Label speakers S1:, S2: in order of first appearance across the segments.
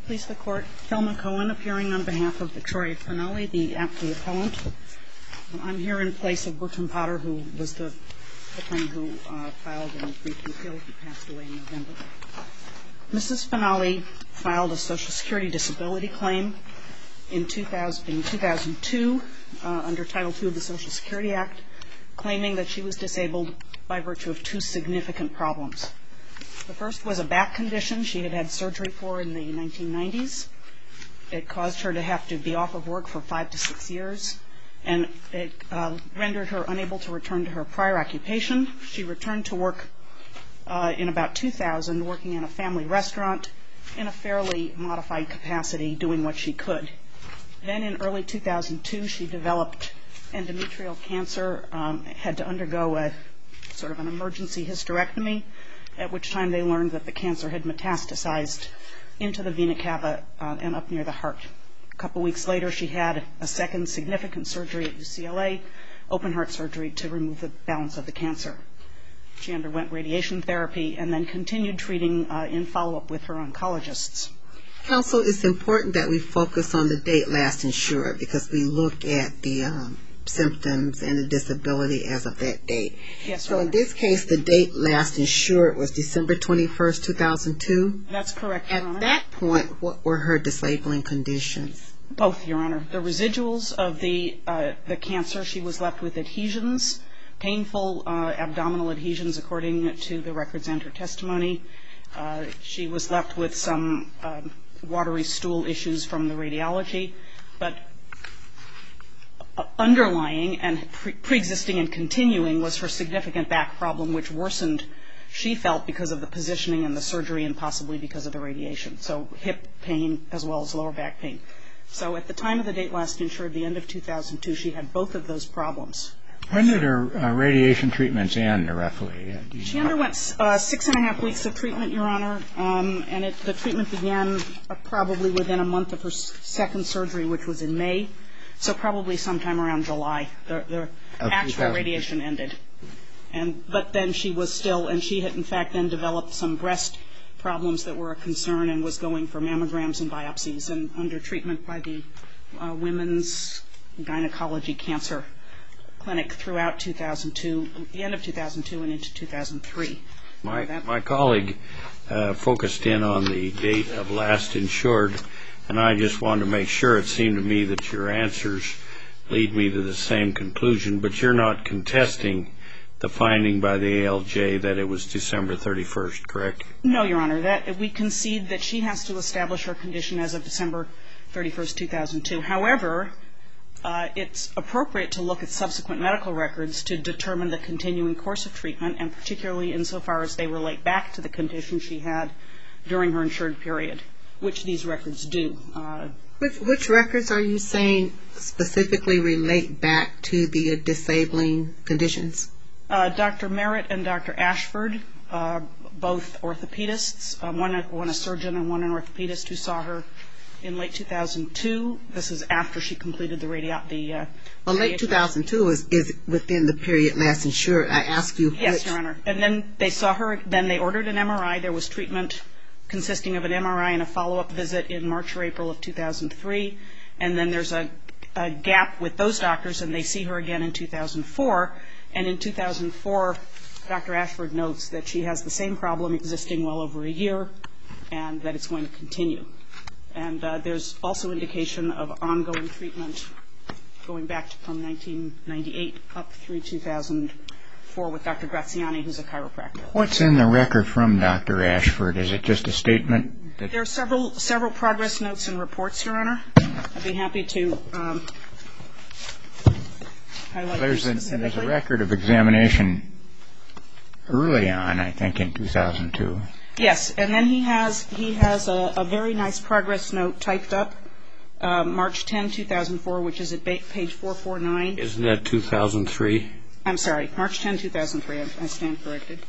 S1: Please the court. Thelma Cohen appearing on behalf of Victoria Finale, the appellant. I'm here in place of Bertram Potter, who was the attorney who filed and briefly appealed. He passed away in November. Mrs. Finale filed a Social Security disability claim in 2002 under Title II of the Social Security Act, claiming that she was disabled by virtue of two significant problems. The first was a back condition she had had surgery for in the 1990s. It caused her to have to be off of work for 5 to 6 years, and it rendered her unable to return to her prior occupation. She returned to work in about 2000, working in a family restaurant in a fairly modified capacity, doing what she could. Then in early 2002, she developed endometrial cancer, had to undergo a sort of an emergency hysterectomy, at which time they learned that the cancer had metastasized into the vena cava and up near the heart. A couple weeks later, she had a second significant surgery at UCLA, open heart surgery, to remove the balance of the cancer. She underwent radiation therapy and then continued treating in follow-up with her oncologists.
S2: Counsel, it's important that we focus on the date last insured because we look at the symptoms and the disability as of that date.
S1: Yes,
S2: so in this case, the date last insured was December 21st, 2002?
S1: That's correct, Your Honor.
S2: At that point, what were her disabling conditions?
S1: Both, Your Honor. The residuals of the cancer, she was left with adhesions, painful abdominal adhesions according to the records and her testimony. She was left with some watery stool issues from the radiology, but underlying and pre-existing and continuing was her significant back problem, which worsened, she felt, because of the positioning and the surgery and possibly because of the radiation. So hip pain as well as lower back pain. So at the time of the date last insured, the end of 2002, she had both of those problems.
S3: When did her radiation treatments end, roughly?
S1: She underwent 6.5 weeks of treatment, Your Honor, and the treatment began probably within a month of her second surgery, which was in May. So probably sometime around July, the actual radiation ended. But then she was still, and she had in fact then developed some breast problems that were a concern and was going for mammograms and biopsies and under treatment by the Women's Gynecology Cancer Clinic throughout 2002, the end of 2002 and into 2003.
S4: My colleague focused in on the date of last insured, and I just wanted to make sure. It seemed to me that your answers lead me to the same conclusion, but you're not contesting the finding by the ALJ that it was December 31st, correct?
S1: No, Your Honor. We concede that she has to establish her condition as of December 31st, 2002. However, it's appropriate to look at subsequent medical records to determine the continuing course of treatment, and particularly insofar as they relate back to the condition she had during her insured period, which these records do.
S2: Which records are you saying specifically relate back to the disabling conditions?
S1: Dr. Merritt and Dr. Ashford, both orthopedists, one a surgeon and one an orthopedist, who saw her in late 2002. This is after she completed the radiation.
S2: Well, late 2002 is within the period last insured. I ask you.
S1: Yes, Your Honor. And then they saw her. Then they ordered an MRI. There was treatment consisting of an MRI and a follow-up visit in March or April of 2003. And then there's a gap with those doctors, and they see her again in 2004. And in 2004, Dr. Ashford notes that she has the same problem existing well over a year and that it's going to continue. And there's also indication of ongoing treatment going back from 1998 up through 2004 with Dr. Graziani, who's a chiropractor.
S3: What's in the record from Dr. Ashford? Is it just a statement?
S1: There are several progress notes and reports, Your Honor. I'd be happy to highlight these specifically.
S3: There's a record of examination early on, I think, in 2002.
S1: Yes, and then he has a very nice progress note typed up, March 10, 2004, which is at page 449.
S4: Isn't that 2003?
S1: I'm sorry, March 10, 2003. I stand corrected.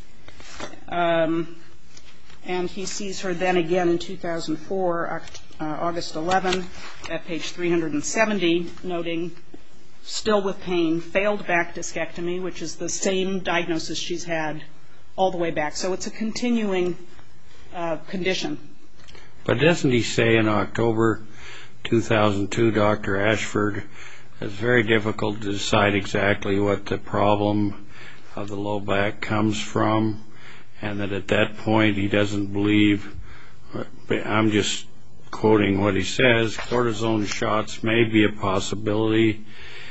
S1: And he sees her then again in 2004, August 11, at page 370, noting still with pain, failed back discectomy, which is the same diagnosis she's had all the way back. So it's a continuing condition.
S4: But doesn't he say in October 2002, Dr. Ashford, it's very difficult to decide exactly what the problem of the low back comes from, and that at that point he doesn't believe, I'm just quoting what he says, cortisone shots may be a possibility.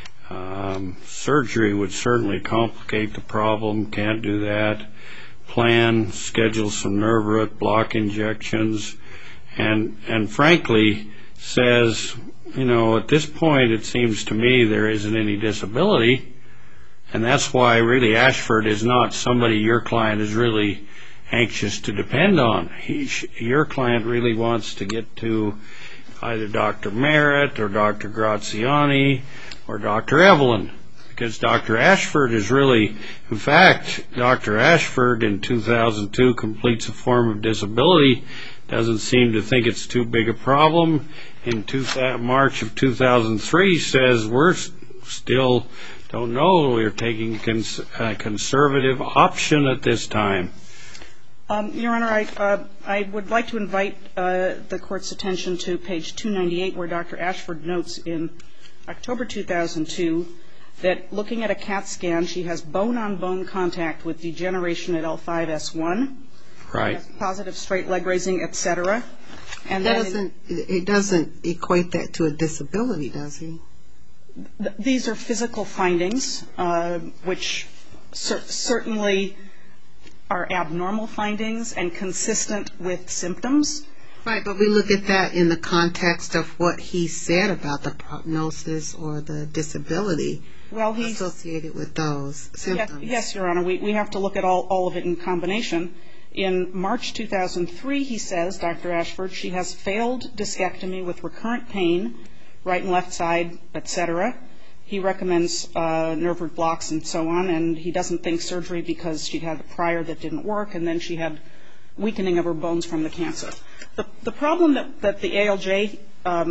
S4: Surgery would certainly complicate the problem, can't do that. Plan, schedule some nerve root block injections, and frankly says, at this point it seems to me there isn't any disability, and that's why really Ashford is not somebody your client is really anxious to depend on. Your client really wants to get to either Dr. Merritt or Dr. Graziani or Dr. Evelyn, because Dr. Ashford is really, in fact, Dr. Ashford in 2002 completes a form of disability, doesn't seem to think it's too big a problem. In March of 2003 says we're still don't know, we're taking a conservative option at this time.
S1: Your Honor, I would like to invite the Court's attention to page 298, where Dr. Ashford notes in October 2002 that looking at a CAT scan, she has bone-on-bone contact with degeneration at L5-S1,
S4: right?
S1: Positive straight leg raising, etc. And
S2: it doesn't equate that to a disability, does he?
S1: These are physical findings, which certainly are abnormal findings and consistent with symptoms.
S2: Right, but we look at that in the context of what he said about the prognosis or the disability associated with those symptoms.
S1: Yes, Your Honor, we have to look at all of it in combination. In March 2003, he says, Dr. Ashford, she has failed discectomy with recurrent pain, right and left side, etc. He recommends nerve root blocks and so on, and he doesn't think surgery because she had a prior that didn't work, and then she had weakening of her bones from the cancer. The problem that the ALJ,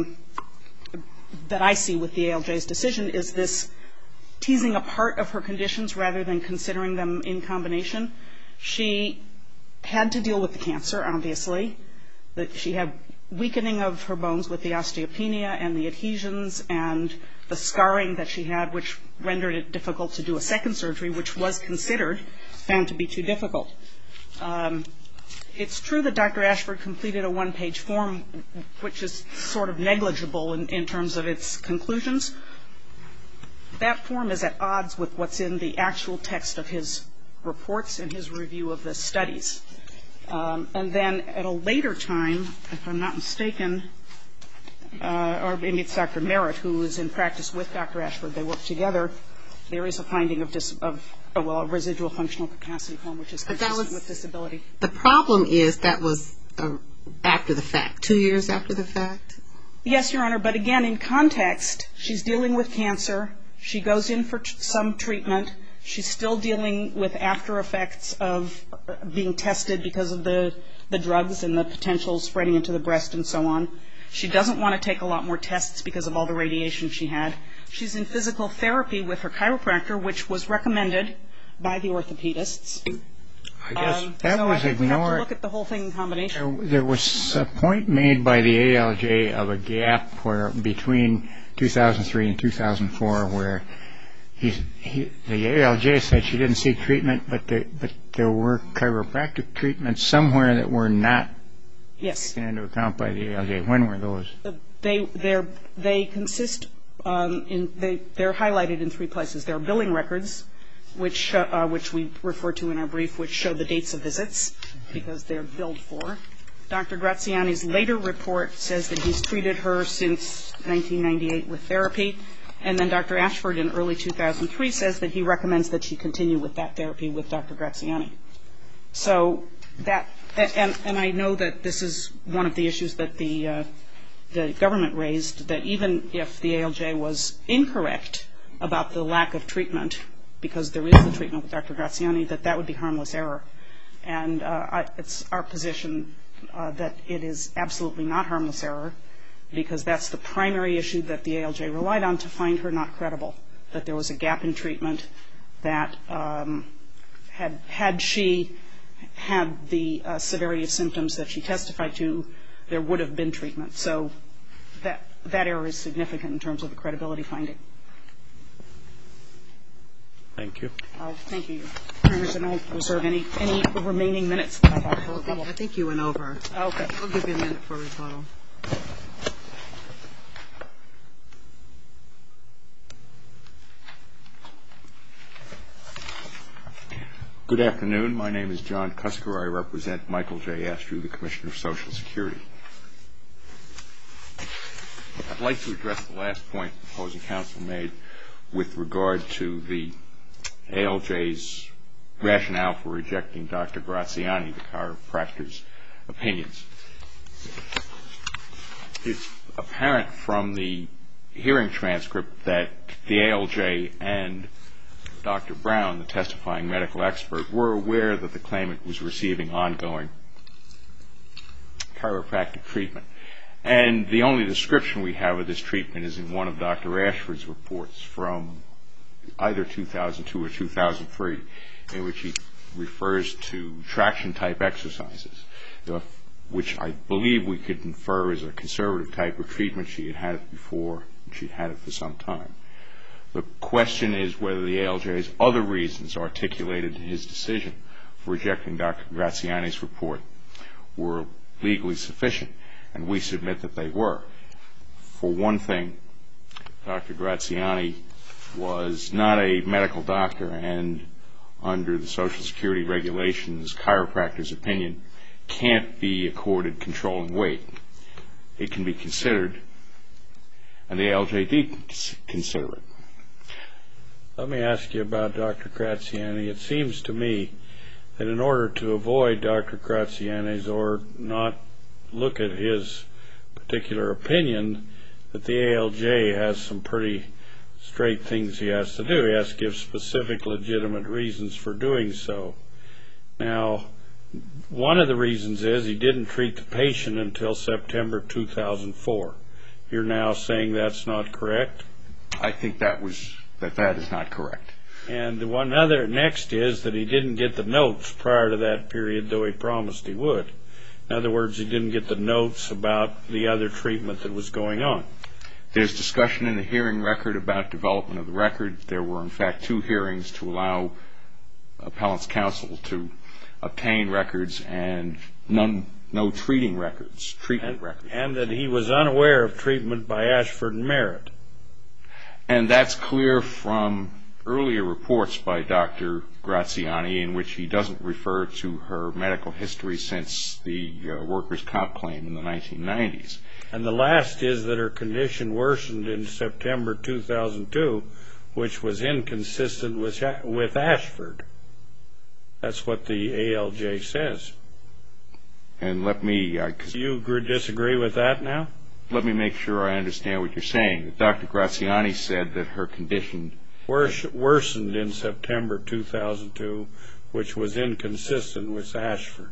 S1: that I see with the ALJ's decision is this teasing apart of her conditions rather than considering them in combination. She had to deal with the cancer, obviously. That she had weakening of her bones with the osteopenia and the adhesions and the scarring that she had, which rendered it difficult to do a second surgery, which was considered, found to be too difficult. It's true that Dr. Ashford completed a one-page form, which is sort of negligible in terms of its conclusions. That form is at odds with what's in the actual text of his reports and his review of the studies. And then at a later time, if I'm not mistaken, or maybe it's Dr. Merritt, who is in practice with Dr. Ashford, they work together, there is a finding of a residual functional capacity form, which is consistent with disability.
S2: The problem is that was after the fact, 2 years after the fact?
S1: Yes, Your Honor, but again, in context, she's dealing with cancer. She goes in for some treatment. She's still dealing with after effects of being tested because of the drugs and the potential spreading into the breast and so on. She doesn't want to take a lot more tests because of all the radiation she had. She's in physical therapy with her chiropractor, which was recommended by the orthopedists.
S3: I guess that
S1: so
S3: was
S1: I think
S3: ignored.
S1: we have to look at the whole thing in combination.
S3: There was a point made by the ALJ of a gap where between 2003 and 2004 where the ALJ said she didn't seek treatment, but there were chiropractic treatments somewhere that were not taken into account by the ALJ. When were those?
S1: They consist they're highlighted in three places. There are billing records, which we refer to in our brief, which show the dates of visits because they're billed for. Dr. Graziani's later report says that he's treated her since 1998 with therapy. And then Dr. Ashford in early 2003 says that he recommends that she continue with that therapy with Dr. Graziani. So that, and I know that this is one of the issues that the government raised, that even if the ALJ was incorrect about the lack of treatment, because there is the treatment with Dr. Graziani, that would be harmless error. And it's our position that it is absolutely not harmless error, because that's the primary issue that the ALJ relied on to find her not credible, that there was a gap in treatment, that had she had the severity of symptoms that she testified to, there would have been treatment. So that error is significant in terms of the credibility finding.
S4: Thank you.
S1: Thank you. And I'll reserve any remaining minutes that I have for rebuttal.
S2: I think you went over.
S1: Okay.
S2: I'll give you a minute for rebuttal.
S5: Good afternoon. My name is John Cusker. I represent Michael J. Astrew, the Commissioner of Social Security. I'd like to address the last point the opposing counsel made with regard to the ALJ's rationale for rejecting Dr. Graziani, the chiropractor's opinions. It's apparent from the hearing transcript that the ALJ and Dr. Brown, the testifying medical expert, were aware that the claimant was receiving ongoing chiropractic treatment. And the only description we have of this treatment is in one of Dr. Ashford's reports from either 2002 or 2003, in which he refers to traction-type exercises, which I believe we could infer is a conservative type of treatment. She had had it before, and she'd had it for some time. The question is whether the ALJ's other reasons articulated in his decision for rejecting Dr. Graziani's report were legally sufficient, and we submit that they were. For one thing, Dr. Graziani was not a medical doctor, and under the Social Security regulations, chiropractor's opinion can't be accorded controlling weight. It can be considered, and the ALJ did consider it.
S4: Let me ask you about Dr. Graziani. It seems to me that in order to avoid Dr. Graziani's or not look at his particular opinion, that the ALJ has some pretty straight things he has to do. He has to give specific, legitimate reasons for doing so. Now, one of the reasons is he didn't treat the patient until September 2004. You're now saying that's not correct?
S5: I think that is not correct.
S4: And the one other next is that he didn't get the notes prior to that period, though he promised he would. In other words, he didn't get the notes about the other treatment that was going on.
S5: There's discussion in the hearing record about development of the record. There were, in fact, 2 hearings to allow appellant's counsel to obtain records and no treatment records.
S4: And that he was unaware of treatment by Ashford and Merritt.
S5: And that's clear from earlier reports by Dr. Graziani, in which he doesn't refer to her medical history since the workers' comp claim in the 1990s.
S4: And the last is that her condition worsened in September 2002, which was inconsistent with Ashford. That's what the ALJ says.
S5: And let me...
S4: Do you disagree with that now?
S5: Let me make sure I understand what you're saying. Dr. Graziani said that her condition...
S4: worsened in September 2002, which was inconsistent with Ashford.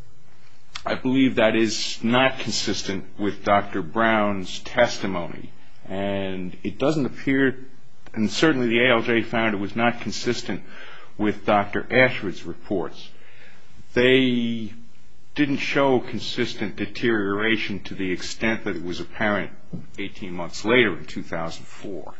S5: I believe that is not consistent with Dr. Brown's testimony. And it doesn't appear, and certainly the ALJ found it was not consistent with Dr. Ashford's reports. They didn't show consistent deterioration to the extent that it was apparent 18 months later in 2004.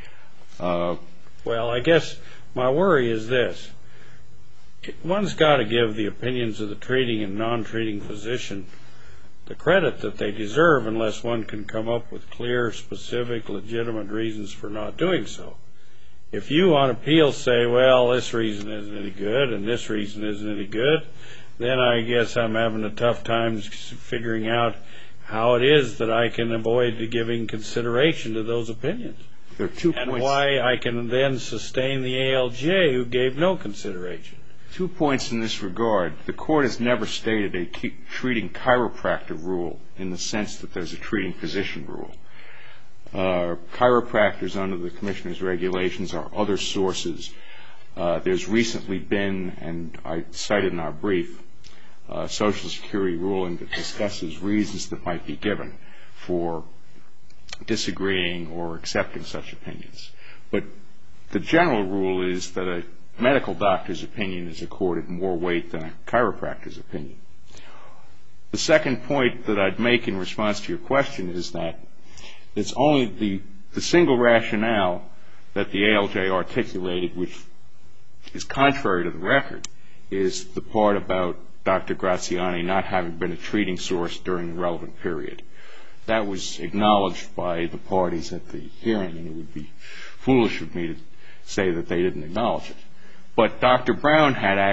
S4: Well, I guess my worry is this. One's got to give the opinions of the treating and non-treating physician the credit that they deserve unless one can come up with clear, specific, legitimate reasons for not doing so. If you on appeal say, well, this reason isn't any good and this reason isn't any good, then I guess I'm having a tough time figuring out how it is that I can avoid giving consideration to those opinions.
S5: There are 2 points.
S4: And why I can then sustain the ALJ who gave no consideration.
S5: 2 points in this regard. The court has never stated a treating chiropractor rule in the sense that there's a treating physician rule. Chiropractors under the Commissioner's regulations are other sources. There's recently been, and I cited in our brief, a Social Security ruling that discusses reasons that might be given for disagreeing or accepting such opinions. But the general rule is that a medical doctor's opinion is accorded more weight than a chiropractor's opinion. The second point that I'd make in response to your question is that it's only the single rationale that the ALJ articulated, which is contrary to the record, is the part about Dr. Graziani not having been a treating source during the relevant period. That was acknowledged by the parties at the hearing, and it would be foolish of me to say that they didn't acknowledge it. But Dr. Brown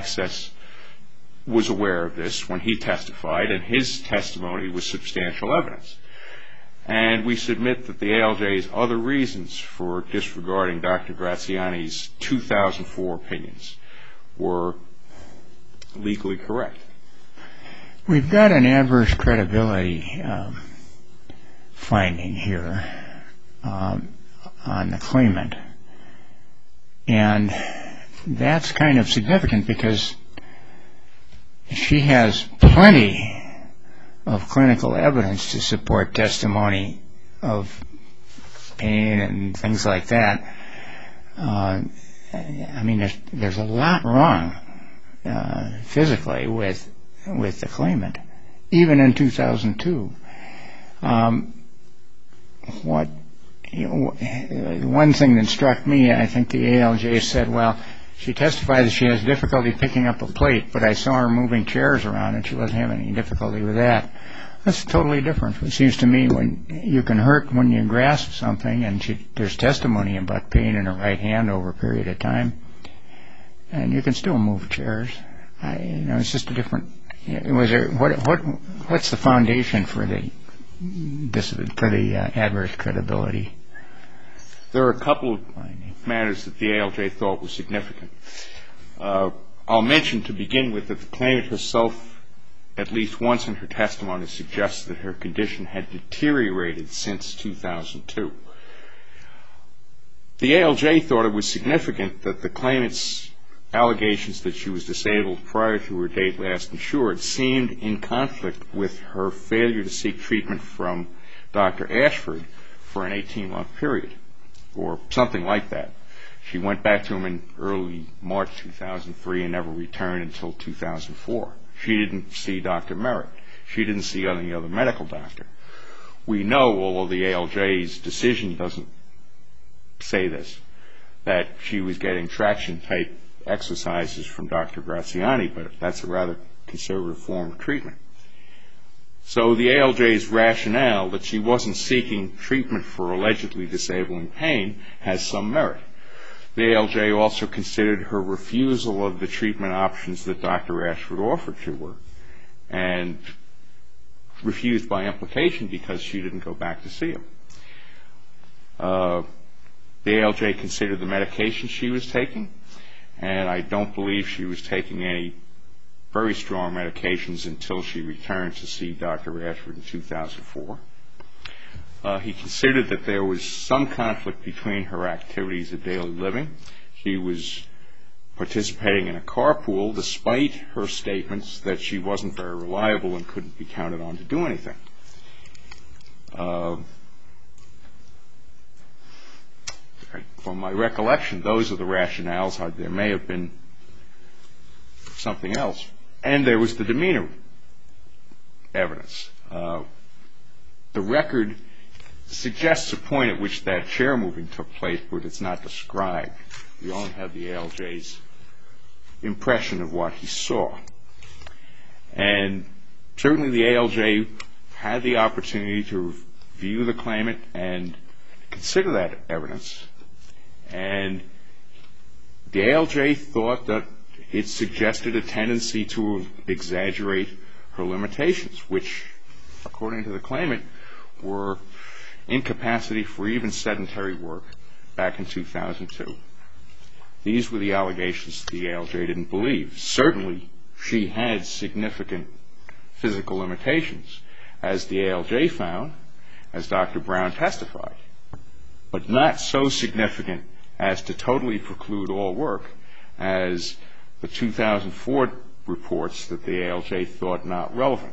S5: was aware of this when he testified, and his testimony was substantial evidence. And we submit that the ALJ's other reasons for disregarding Dr. Graziani's 2004 opinions were legally correct.
S3: We've got an adverse credibility finding here on the claimant. And that's kind of significant because she has plenty of clinical evidence to support testimony of pain and things like that. I mean, there's a lot wrong physically with the claimant, even in 2002. One thing that struck me, I think the ALJ said, well, she testified that she has difficulty picking up a plate, but I saw her moving chairs around and she wasn't having any difficulty with that. That's totally different. It seems to me when you can hurt when you grasp something, and there's testimony about pain in her right hand over a period of time, and you can still move chairs. It's just a different. What's the foundation for the adverse credibility?
S5: There are a couple of matters that the ALJ thought were significant. I'll mention to begin with that the claimant herself, at least once in her testimony, suggests that her condition had deteriorated since 2002. The ALJ thought it was significant that the claimant's allegations that she was disabled prior to her date last insured seemed in conflict with her failure to seek treatment from Dr. Ashford for an 18-month period, or something like that. She went back to him in early March 2003 and never returned until 2004. She didn't see Dr. Merritt. She didn't see any other medical doctor. We know, although the ALJ's decision doesn't say this, that she was getting traction-type exercises from Dr. Graziani, but that's a rather conservative form of treatment. So the ALJ's rationale that she wasn't seeking treatment for allegedly disabling pain has some merit. The ALJ also considered her refusal of the treatment options that Dr. Ashford offered to her, and refused by implication because she didn't go back to see him. The ALJ considered the medication she was taking, and I don't believe she was taking any very strong medications until she returned to see Dr. Ashford in 2004. He considered that there was some conflict between her activities of daily living. She was participating in a carpool despite her statements that she wasn't very reliable and couldn't be counted on to do anything. From my recollection, those are the rationales. There may have been something else. And there was the demeanor evidence. The record suggests a point at which that chair moving took place, but it's not described. We only have the ALJ's impression of what he saw. And certainly the ALJ had the opportunity to view the claimant and consider that evidence. And the ALJ thought that it suggested a tendency to exaggerate her limitations, which, according to the claimant, were incapacity for even sedentary work back in 2002. These were the allegations the ALJ didn't believe. Certainly, she had significant physical limitations, as the ALJ found, as Dr. Brown testified, but not so significant as to totally preclude all work, as the 2004 reports that the ALJ thought not relevant.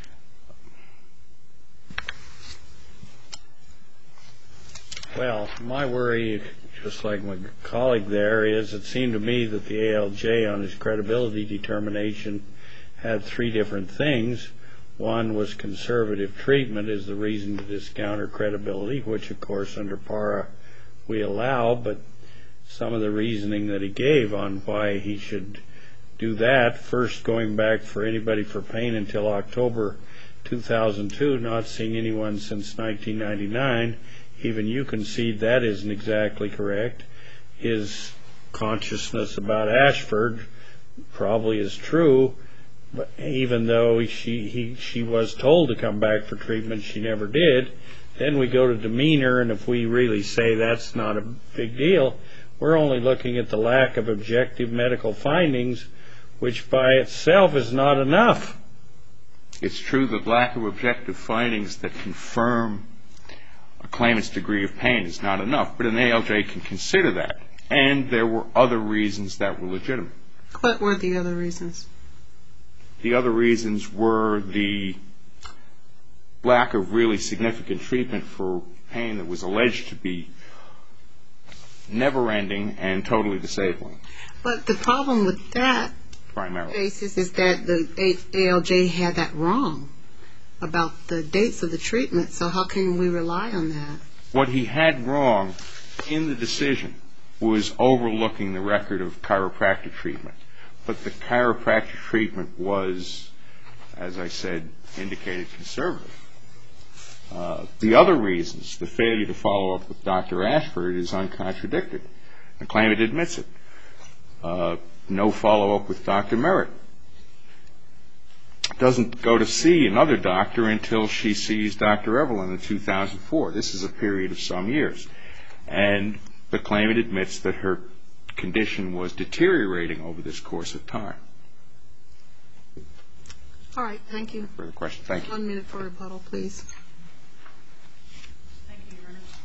S4: Well, my worry, just like my colleague there, is it seemed to me that the ALJ on his credibility determination had three different things. One was conservative treatment is the reason to discount her credibility, which, of course, under PARA we allow, but some of the reasoning that he gave on why he should do that, first going back for anybody for pain until October 2002, not seeing anyone since 1999, even you concede that isn't exactly correct. His consciousness about Ashford probably is true, but even though she was told to come back for treatment, she never did. Then we go to demeanor, and if we really say that's not a big deal, we're only looking at the lack of objective medical findings, which by itself is not enough.
S5: It's true that lack of objective findings that confirm a claimant's degree of pain is not enough, but an ALJ can consider that. And there were other reasons that were legitimate.
S2: What were the other reasons?
S5: The other reasons were the lack of really significant treatment for pain that was alleged to be never-ending and totally disabling.
S2: But the problem with that basis is that the ALJ had that wrong about the dates of the treatment, so how can we rely on that?
S5: What he had wrong in the decision was overlooking the record of chiropractic treatment. But the chiropractic treatment was, as I said, indicated conservative. The other reasons, the failure to follow up with Dr. Ashford, is uncontradicted. The claimant admits it. No follow-up with Dr. Merritt. Doesn't go to see another doctor until she sees Dr. Evelyn in 2004. This is a period of some years. And the claimant admits that her condition was deteriorating over this course of time.
S2: All right, thank you.
S5: Further questions? Thank you.
S2: 1 minute for rebuttal, please.
S1: Thank you,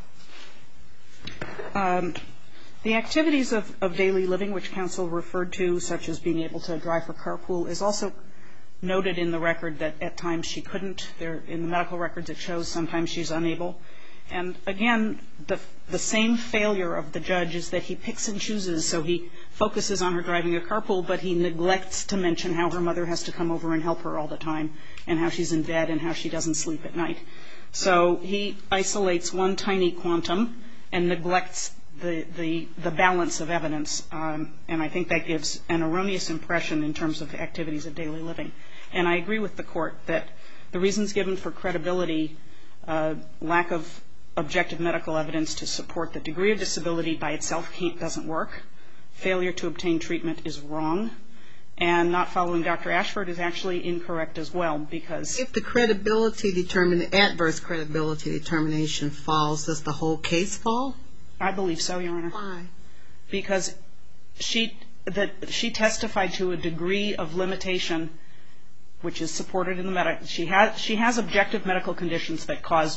S1: Your Honor. The activities of daily living, which counsel referred to, such as being able to drive her carpool, is also noted in the record that at times she couldn't. In the medical records it shows sometimes she's unable. And again, the same failure of the judge is that he picks and chooses, so he focuses on her driving a carpool, but he neglects to mention how her mother has to come over and help her all the time, and how she's in bed and how she doesn't sleep at night. So he isolates one tiny quantum and neglects the balance of evidence, and I think that gives an erroneous impression in terms of activities of daily living. And I agree with the court that the reasons given for credibility, lack of objective medical evidence to support the degree of disability by itself doesn't work, failure to obtain treatment is wrong, and not following Dr. Ashford is actually incorrect as well, because
S2: if the adverse credibility determination falls, does the whole case fall?
S1: I believe so, Your Honor.
S2: Why?
S1: Because she testified to a degree of limitation which is supported in the medical. She has objective medical conditions that cause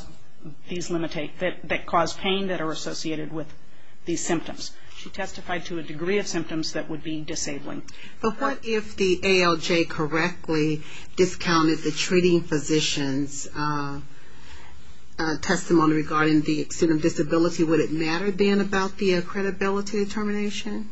S1: that cause pain that are associated with these symptoms. She testified to a degree of symptoms that would be disabling.
S2: But what if the ALJ correctly discounted the treating physician's testimony regarding the extent of disability? Would it matter then about the credibility determination?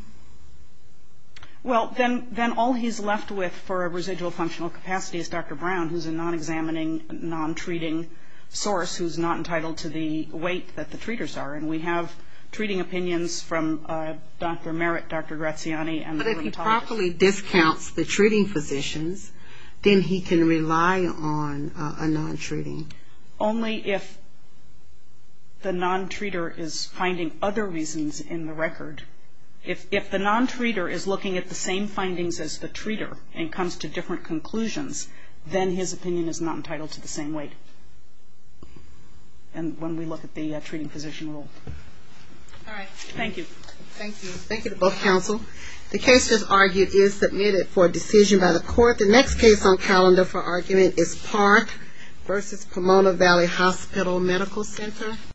S1: Well, then all he's left with for a residual functional capacity is Dr. Brown, who's a non-examining, non-treating source who's not entitled to the weight that the treaters are. And we have treating opinions from Dr. Merritt, Dr. Graziani, and the rheumatologist. But if he properly
S2: discounts the treating physicians, then he can rely on a non-treating.
S1: Only if the non-treater is finding other reasons in the record. If the non-treater is looking at the same findings as the treater and comes to different conclusions, then his opinion is not entitled to the same weight. And when we look at the treating physician rule. All right. Thank you.
S2: Thank you. Thank you to both counsel. The case just argued is submitted for decision by the court. The next case on calendar for argument is Park versus Pomona Valley Hospital Medical Center.